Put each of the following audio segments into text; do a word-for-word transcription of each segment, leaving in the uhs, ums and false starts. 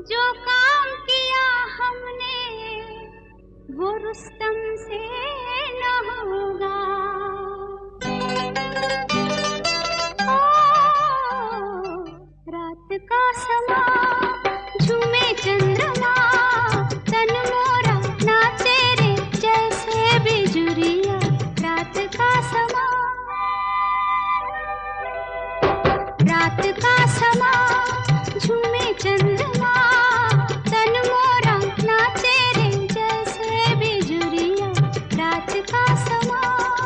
जो काम किया हमने वो रुस्तम से न होगा। ओ, रात का समा झूमे चंद्रमा, तन मोरा नाचे रे जैसे बिजुरिया। रात का समा, रात का समा झूमे चंद्रमा, तन मोरा नाचे रे जैसे बिजुरिया। रात का समा,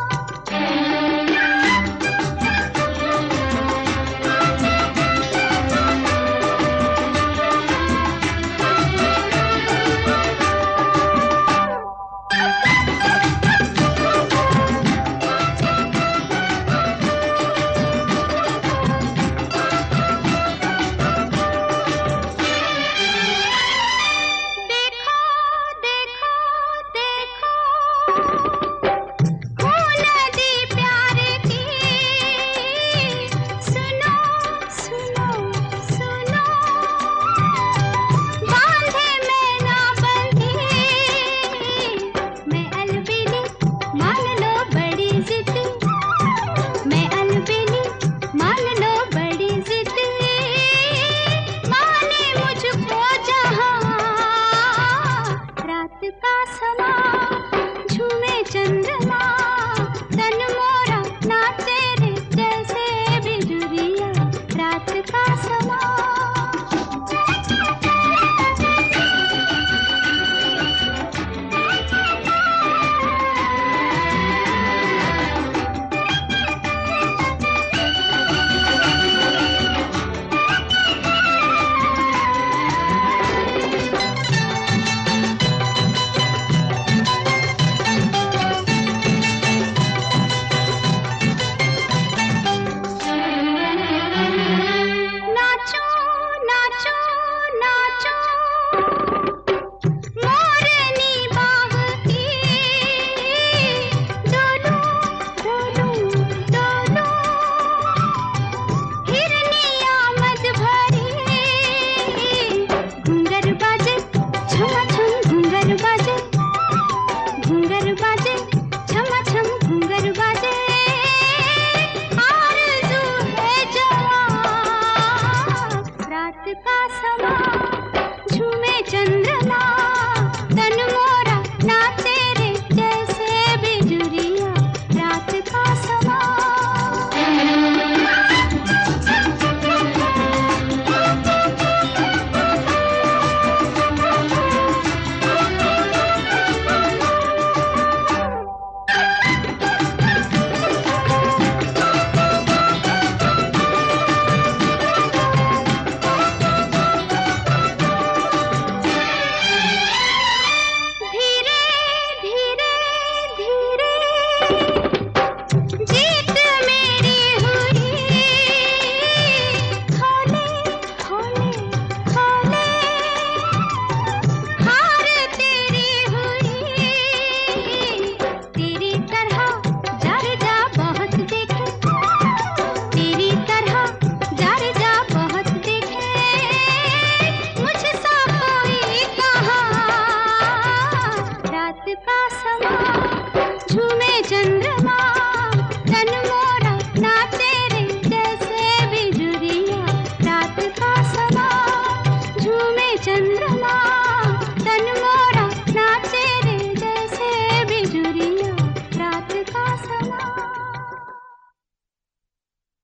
का समा झूमे चंद्रमा, तन मोरा नाचे रे जैसे बिजुरिया। रात का समा, का समा झूमे चंद्रमा, तन मोरा नाचे रे जैसे बिजुरिया। रात का समा, का समा झूमे चंद्रमा।